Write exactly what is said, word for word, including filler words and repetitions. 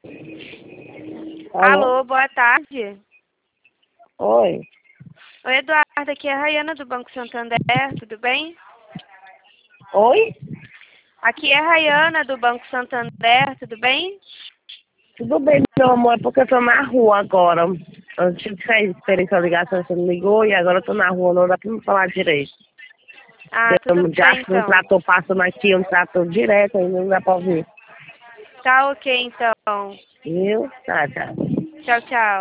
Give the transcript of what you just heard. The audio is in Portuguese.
Alô? Alô, boa tarde. Oi. Oi, Eduardo, aqui é a Rayana do Banco Santander, tudo bem? Oi? Aqui é a Rayana do Banco Santander, tudo bem? Tudo bem, meu amor, é porque eu tô na rua agora. Eu tive que sair, esperei sua ligação, você me ligou e agora eu tô na rua, não dá pra me falar direito. Ah, tudo Eu já bem acho que um então. trator passando aqui, um trator direto, aí não dá pra ouvir. Tá ok então. Viu? Tá, tá. Tchau, tchau.